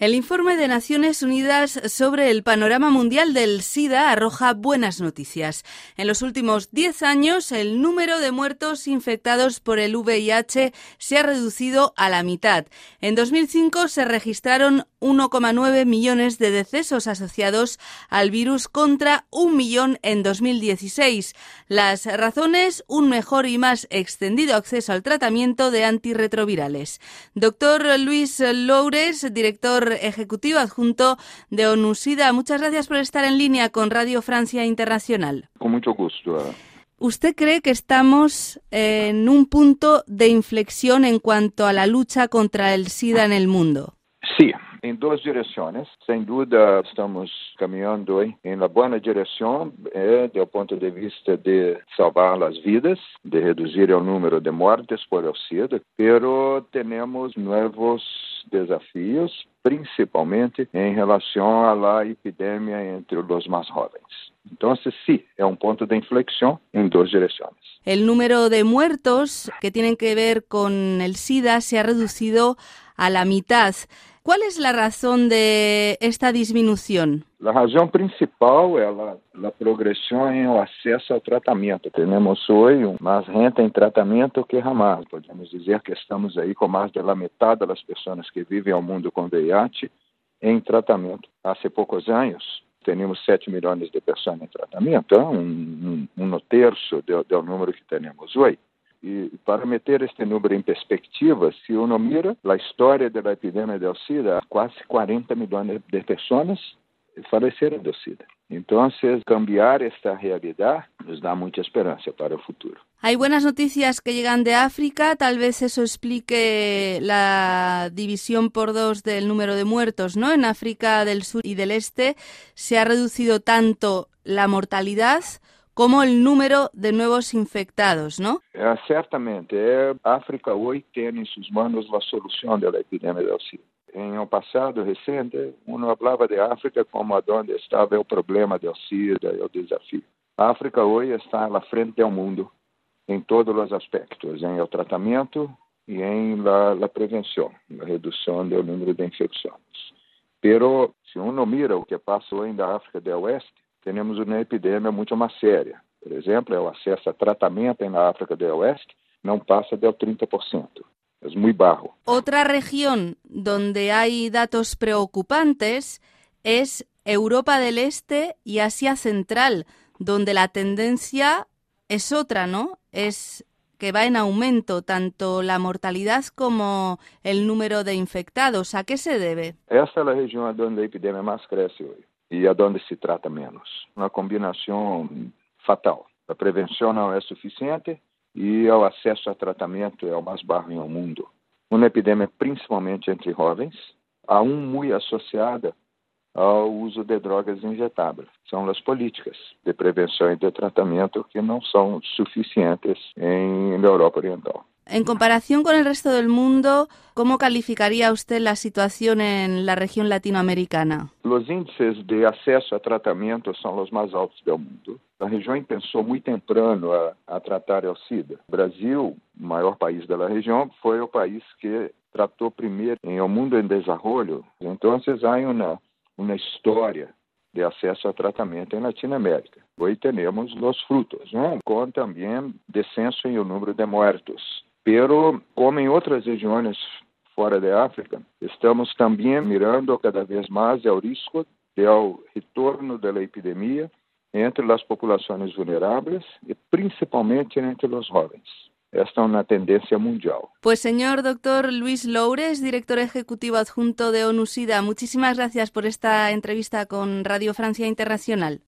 El informe de Naciones Unidas sobre el panorama mundial del SIDA arroja buenas noticias. En los últimos 10 años, el número de muertos infectados por el VIH se ha reducido a la mitad. En 2005 se registraron 1,9 millones de decesos asociados al virus contra 1 millón en 2016. Las razones, un mejor y más extendido acceso al tratamiento de antirretrovirales. Doctor Luis Loures, director ejecutivo adjunto de ONU-SIDA, muchas gracias por estar en línea con Radio Francia Internacional. Con mucho gusto. ¿Usted cree que estamos en un punto de inflexión en cuanto a la lucha contra el SIDA en el mundo? Sí, en dos direcciones. Sin duda estamos caminando en la buena dirección desde el punto de vista de salvar las vidas, de reducir el número de muertes por el SIDA, pero tenemos nuevos desafíos, principalmente en relación a la epidemia entre los más jóvenes. Entonces, sí, es un punto de inflexión en dos direcciones. El número de muertos que tienen que ver con el SIDA se ha reducido a la mitad. ¿Cuál es la razón de esta disminución? La razón principal es la progresión en el acceso al tratamiento. Tenemos hoy más gente en tratamiento que jamás. Podemos decir que estamos ahí con más de la mitad de las personas que viven en el mundo con VIH en tratamiento. Hace pocos años teníamos 7 millones de personas en tratamiento, un tercio del número que tenemos hoy. E para meter este número em perspectiva, se uno mira a história da epidemia do SIDA, quase 40 milhões de pessoas faleceram do SIDA. Então, cambiar esta realidade nos dá muita esperança para o futuro. Hay buenas noticias que llegan de África, tal vez eso explique la división por dos del número de muertos, ¿no? En África del Sur y del Este se ha reducido tanto la mortalidad como el número de nuevos infectados, ¿no? Certamente. África hoy tiene en sus manos la solución de la epidemia del SIDA. En el pasado reciente, uno hablaba de África como donde estaba el problema del SIDA y el desafío. África hoy está a la frente del mundo en todos los aspectos, en el tratamiento y en la prevención, la reducción del número de infecciones. Pero si uno mira lo que pasa hoy en la África del Oeste, temos uma epidemia muito mais séria. Por exemplo, o acesso a tratamento na África do Oeste não passa del 30%. Es muy bajo. Otra región donde hay datos preocupantes es Europa del Este y Asia Central, donde la tendencia es otra, ¿no? Es que va en aumento tanto la mortalidad como el número de infectados. ¿A qué se debe? Esta es la región donde la epidemia más crece hoy y a donde se trata menos. Una combinación fatal. La prevención no es suficiente e o acesso a tratamento é o mais baixo no mundo. Uma epidemia principalmente entre jovens, aún muito associada ao uso de drogas injetáveis. São as políticas de prevenção e de tratamento que não são suficientes na Europa Oriental. En comparación con el resto del mundo, ¿cómo calificaría usted la situación en la región latinoamericana? Os índices de acesso a tratamento são os mais altos do mundo. A região pensou muito temprano a tratar o SIDA. O Brasil, o maior país da região, foi o país que tratou primeiro em o mundo em desenvolvimento. Então, há uma história de acesso a tratamento em Latinoamérica. Hoje temos os frutos, né? Com também descenso em o número de mortos. Pero, como em outras regiões fora da África, estamos também mirando cada vez mais o risco do retorno da epidemia entre as populações vulneráveis e principalmente entre os jovens. Esta es una tendencia mundial. Pues señor doctor Luis Loures, director ejecutivo adjunto de ONU-SIDA, muchísimas gracias por esta entrevista con Radio Francia Internacional.